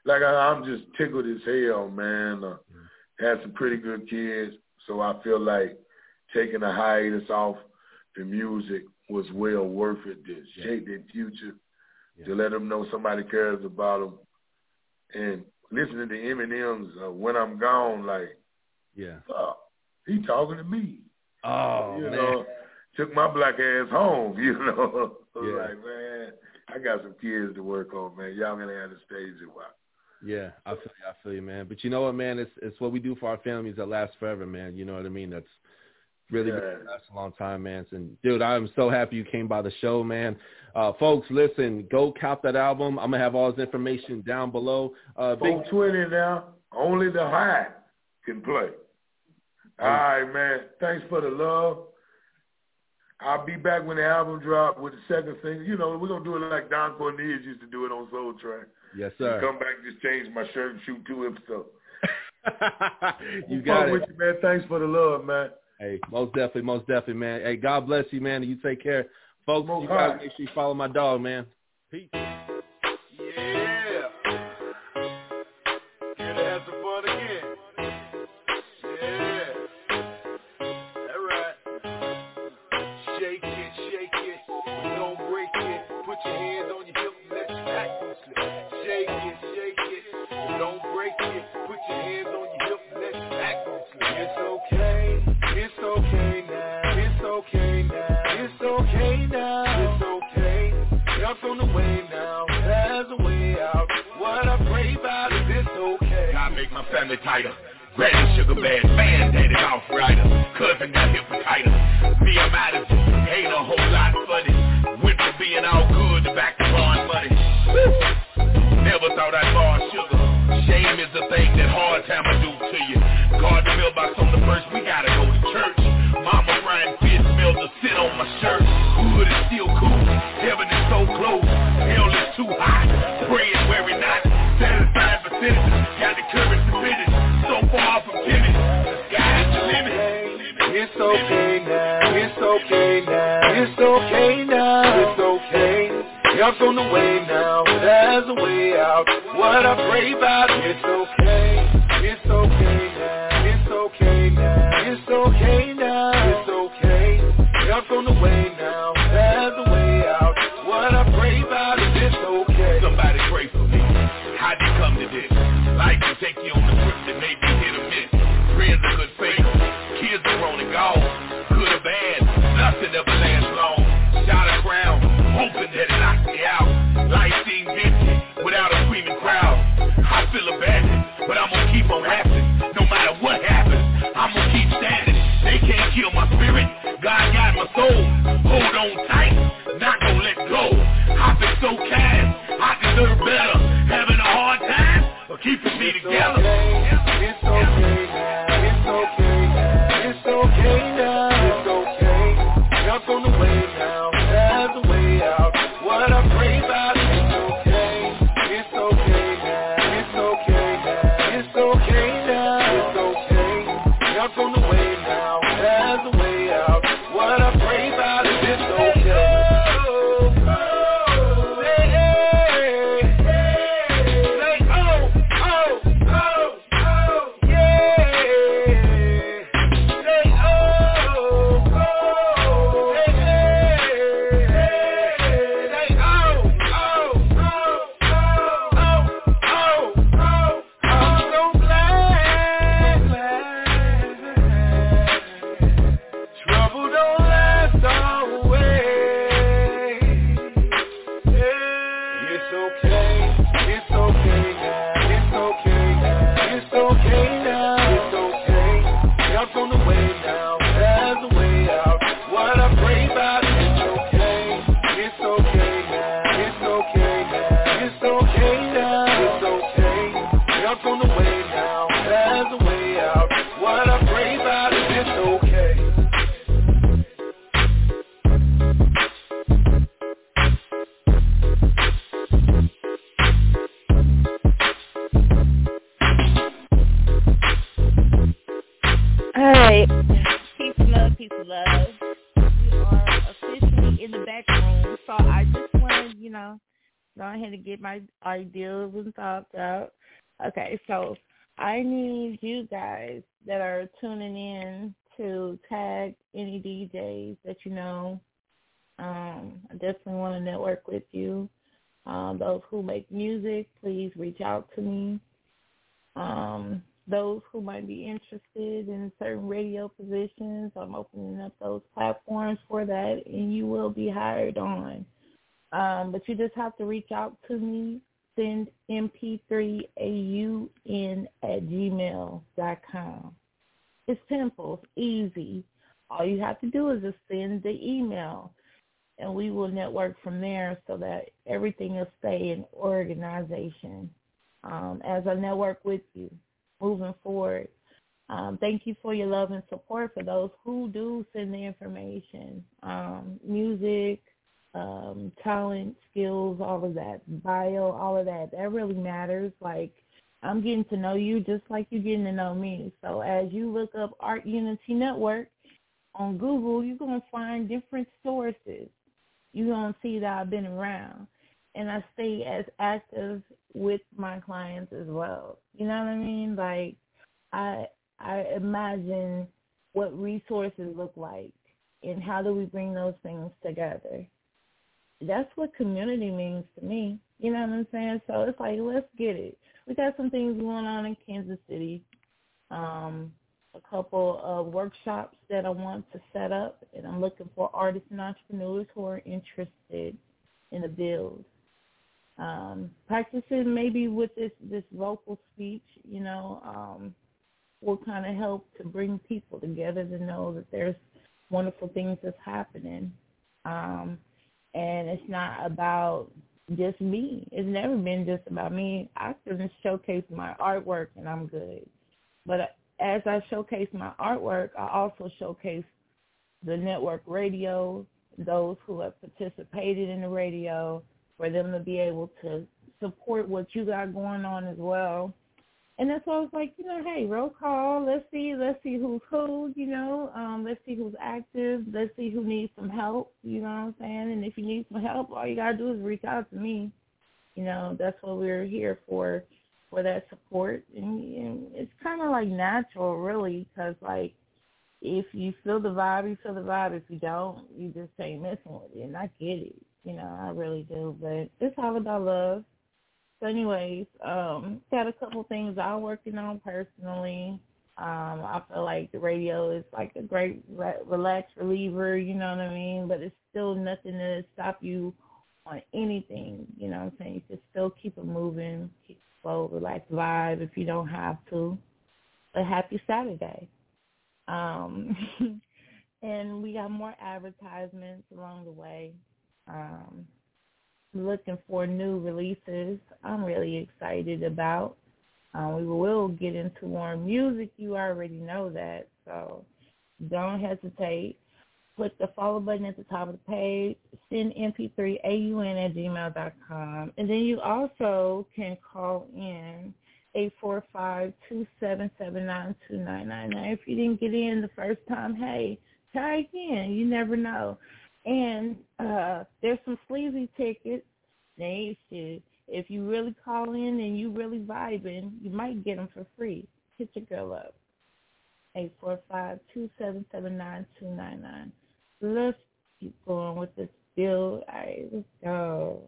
M: like I, I'm just tickled as hell, man. Uh, had some pretty good kids, so I feel like taking a hiatus off the music was well worth it to yeah. shape their future, yeah. to let them know somebody cares about them, and listening to Eminem's uh, "When I'm Gone," like,
N: yeah,
M: oh, he talking to me.
N: Oh,
M: you
N: man.
M: know, took my black ass home. You know,
N: yeah.
M: like, man, I got some kids to work on, man. Y'all gonna have to stage a while.
N: Yeah, I feel you, I feel you, man. But you know what, man? It's it's what we do for our families that lasts forever, man. You know what I mean? That's really
M: yeah.
N: been last a long time, man. And dude, I'm so happy you came by the show, man. Uh, folks, listen, go cop that album. I'm gonna have all this information down below. Uh,
M: four twenty now. Only the high can play. All right, man. Thanks for the love. I'll be back when the album drop with the second thing. You know, we're going to do it like Don Cornelius used to do it on Soul Train.
N: Yes, sir.
M: Come back, just change my shirt and shoot two episodes.
N: You got it.
M: With you, man. Thanks for the love, man.
N: Hey, most definitely, most definitely, man. Hey, God bless you, man, and you take care. Folks,
M: Most
N: you guys
M: high.
N: make sure you follow my dog, man. Peace.
L: Yeah. Gonna have some fun again. Yeah. All right. Shake it, shake it. Don't break it. Put your hands on your hips and let your back go slip. Shake it, shake it. Don't break it. Put your hands on your hips and let your back go slip. It's okay. It's okay now. It's okay now. It's okay now. It's okay. Jump on the way now. There's a way out. What I pray about is it's okay.
O: God make my family tighter. Granny sugar bad, man, daddy off rider. Cousin got hepatitis. Me, I'm out of it. Ain't a whole lot funny. Went from being all good to back to borrowing money. Never thought I'd borrow sugar. Shame is the thing that hard time I do to you. Guard the mailbox on the first, we gotta go to church. Mama frying fish smells the sit on my shirt. Hood is still cool, heaven is so close. Hell is too hot, pray and worry not. Satisfied for citizens, got the courage to finish. So far from timid, the sky is the limit.
L: It's okay now, it's okay now, it's okay now, it's okay. Help's on the way now, there's a way out. What I pray about, it's okay. It's okay now, it's okay now, it's okay now, it's okay. Help's on the way now, there's a way out. What I pray about, it's okay.
O: Somebody pray for me. How'd you come to this? Life can take you on the trip that may be hit or miss. Friends are good faith, kids are grown and gone. Good or bad, nothing ever lasts long. Shot a crown, hoping that it knocks me out. Life seems empty without a screaming crowd. I feel abandoned, but I'm gonna keep on rapping. No matter what happens, I'm gonna keep standing. They can't kill my spirit, God got my soul. Hold on tight, not gonna let go. I've been so kind, I deserve better. Having a hard time, but keeping me together.
L: It's okay now, it's okay now, it's okay now, it's okay. Jump on the way now, there's a way out. What I pray about, it's okay. It's okay now, it's okay now, it's okay now, it's okay. Jump on the way now, there's a way out. What I pray about is it's okay.
P: go ahead and get my ideas and thoughts out. Okay, so I need you guys that are tuning in to tag any D Js that you know. Um, I definitely want to network with you. Um, those who make music, please reach out to me. Um, those who might be interested in certain radio positions, I'm opening up those platforms for that, and you will be hired on. Um, but you just have to reach out to me. Send M P three A U N at gmail dot com. It's simple. It's easy. All you have to do is just send the email, and we will network from there so that everything will stay in organization um, as I network with you moving forward. Um, thank you for your love and support for those who do send the information, um, music, um, talent, skills, all of that, bio, all of that. That really matters. Like, I'm getting to know you just like you're getting to know me. So as you look up Art Unity Network on Google, you're going to find different sources. You're going to see that I've been around. And I stay as active with my clients as well. You know what I mean? Like, I I imagine what resources look like and how do we bring those things together. That's what community means to me. You know what I'm saying? So it's like, let's get it. We got some things going on in Kansas City, um, a couple of workshops that I want to set up, and I'm looking for artists and entrepreneurs who are interested in the build. Um, practicing maybe with this, this vocal speech, you know, um, will kind of help to bring people together to know that there's wonderful things that's happening. Um, and it's not about just me. It's never been just about me. I can showcase my artwork and I'm good. But as I showcase my artwork, I also showcase the network radio, those who have participated in the radio, for them to be able to support what you got going on as well. And that's why I was like, you know, hey, roll call. Let's see, let's see who's who, you know. Um, let's see who's active. Let's see who needs some help, you know what I'm saying? And if you need some help, all you got to do is reach out to me. You know, that's what we're here for, for that support. And, and it's kind of like natural, really, because, like, if you feel the vibe, you feel the vibe. If you don't, you just ain't messing with it. And I get it. You know, I really do. But it's all about love. So anyways, um, got a couple things I'm working on personally. Um, I feel like the radio is like a great re- relax reliever, you know what I mean? But it's still nothing to stop you on anything, you know what I'm saying? You can still keep it moving, keep it slow, relaxed vibe if you don't have to. But happy Saturday. Um, and we got more advertisements along the way. Um, looking for new releases I'm really excited about. Uh, we will get into more music. You already know that, so don't hesitate. Click the follow button at the top of the page. Send M P three A U N at gmail dot com. And then you also can call in eight four five, two seven seven, nine two nine nine. If you didn't get in the first time, hey, try again. You never know. And uh, there's some sleazy tickets. They should. If you really call in and you really vibing, you might get them for free. Hit your girl up. eight four five, two seven seven, nine two nine nine. Let's keep going with this build. All right, let's go.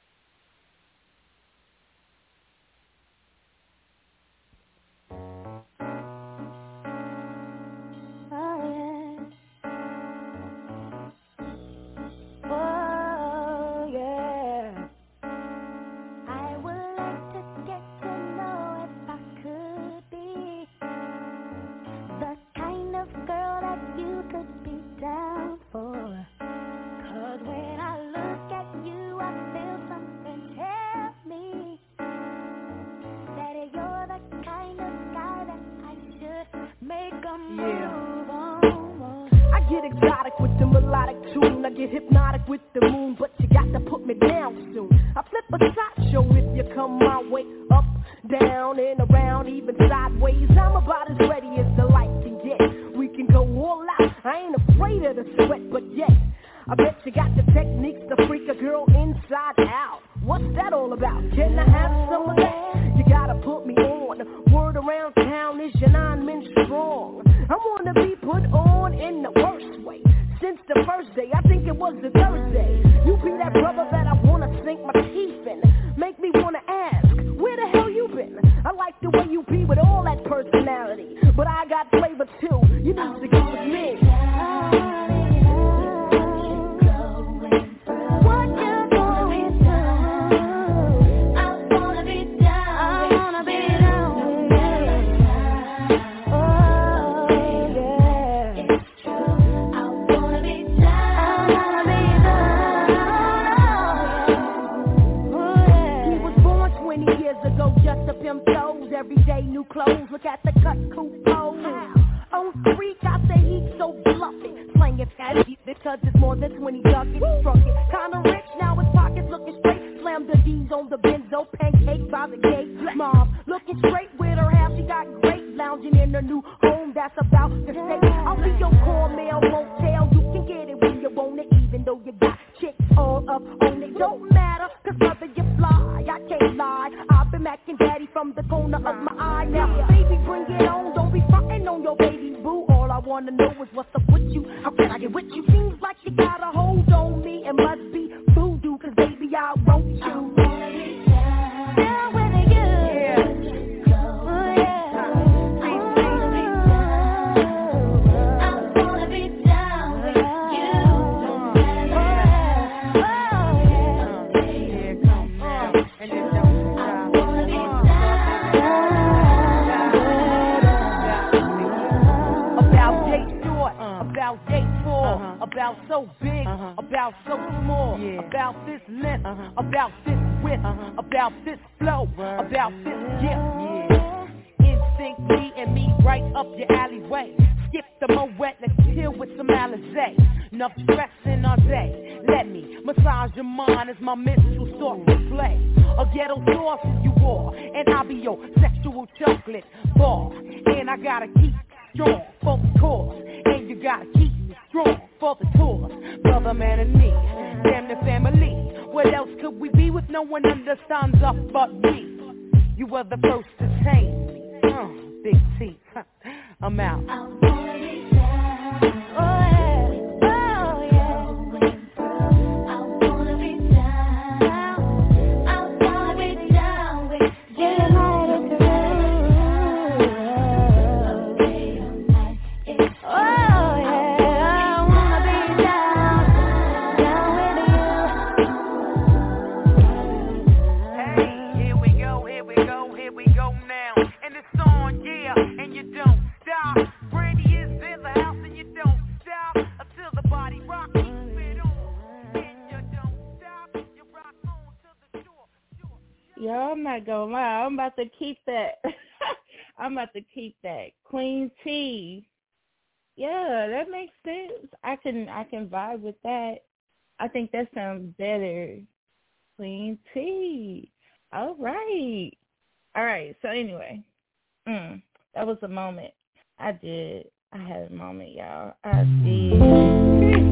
Q: Hypnotic with the moon, but you got to put me down soon. I flip a sideshow if you come my way. Up, down, and around, even sideways. I'm about as ready as the light can get. We can go all out. I ain't afraid of the sweat, but yet I bet you got the techniques to freak a girl inside out. What's that about? Can I have some of that? You gotta put me on. Word around town is your nine men strong. I wanna be put on in the worst way. Since the first day, I think it was the Thursday. You be that brother that I wanna sink my teeth in. Make me wanna ask, where the hell you been? I like the way you be with all that personality, but I got flavor too. You need to go with me. Everyday new clothes, look at the cut, coupe pose. On three, got the heat so fluffy. Slanging fat heat because it's more than twenty ducats. Struck it, kinda rich, now his pockets looking straight. Slam the D's on the benzo, pancake by the gate. Mom, looking straight with her half, she got great. Lounging in her new home, that's about to stay. I'll be your cornmeal, won't tell. You can get it when you want it, even though you got chicks all up on it. Don't matter, cause mother, you fly, I can't lie. I've been macking daddy from the corner of my eye. Now, baby, bring it on, don't be frontin' on your baby boo. All I wanna know is what's up with you. How can I get with you? Seems like you got a hold on me. It must be voodoo, cause baby, I want you. Down with you. Yeah. Oh, yeah. I wanna be down with you. Oh, yeah. Oh, yeah. Here comes now. And then don't I wanna be down. About day short, about day tall, about so big, about so small, about this length, about this width, about this flow, about this gift. Instinct me and me right up your alleyway. Skip the Moet, let's chill with some Alizé. Enough stressing all day. Let me massage your mind as my mental starts to play. A ghetto sauce is you are, and I'll be your sexual chocolate bar. And I gotta keep strong for the cause, and you gotta keep me strong for the cause. Brother, man, and me, damn the family. What else could we be with no one understands us but me? You were the first to change me. Uh, big T, I'm out. Oh, yeah.
P: Yo, I'm not gonna lie. I'm about to keep that. I'm about to keep that. Queen T. Yeah, that makes sense. I can I can vibe with that. I think that sounds better. Queen T. All right. All right. So anyway, mm, that was a moment. I did. I had a moment, y'all. I did.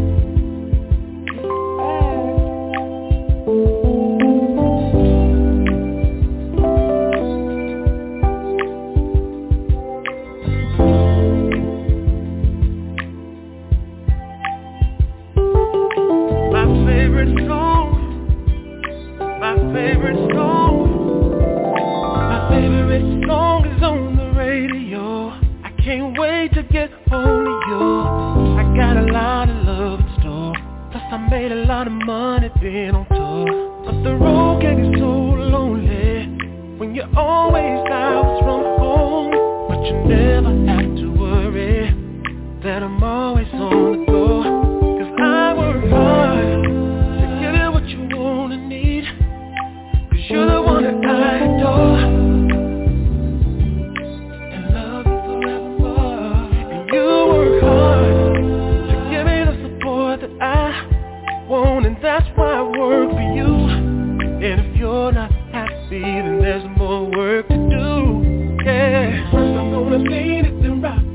C: Favorite song, my favorite song is on the radio. I can't wait to get home to you. I got a lot of love in store, plus I made a lot of money being on tour. But the road can get so lonely when you're always out from home. But you never have to worry that I'm always on the go, 'cause I work hard to give you what you want and need. You're the one that I adore and love you forever. And you work hard to give me the support that I want, and that's why I work for you. And if you're not happy, then there's more work to do. Yeah, first I'm gonna lean it and rock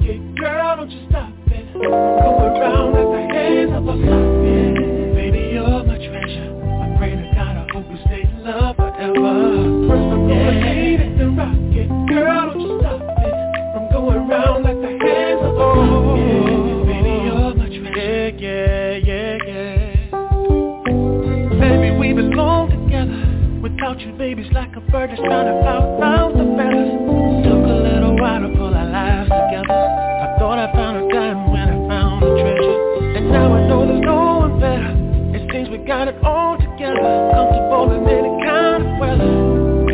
C: about you, baby's like a bird that's trying to fly without the feathers. Took a little while to pull our lives together. I thought I found a diamond when I found a treasure. And now I know there's no one better. It seems we got it all together. Comfortable in any kind of weather.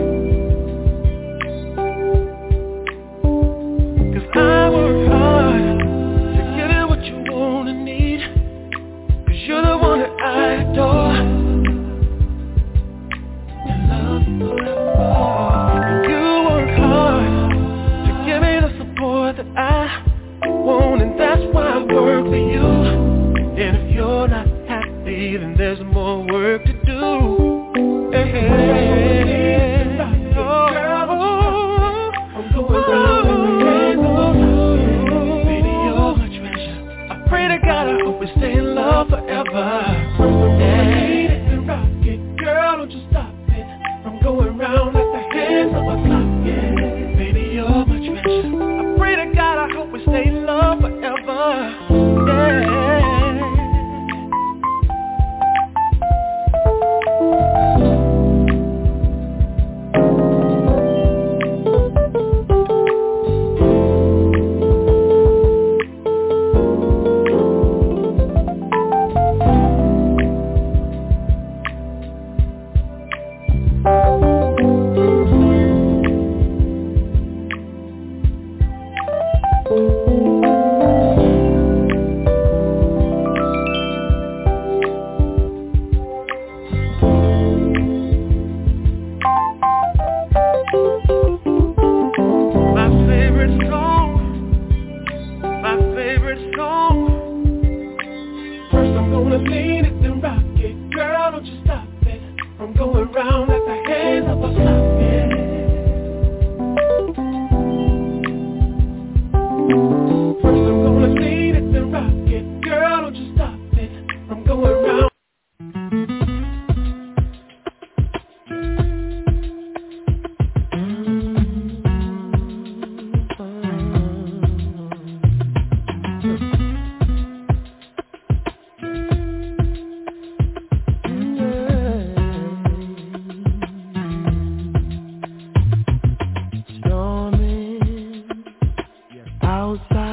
C: I work hard to give you what you want and need, 'cause you're the one that I adore and love forever. You work hard to give me the support that I want, and that's why I work for you. And if you're not happy, then there's more work to do. Hey, hey, hey. Oh, oh, I'm going around. God, I hope we stay in love forever. Yeah. And rock it, girl, don't you stop it. I'm going round like the hands of a clock. Yeah, baby, you're my treasure. I pray to God, I hope we stay in love forever. Yeah. Outside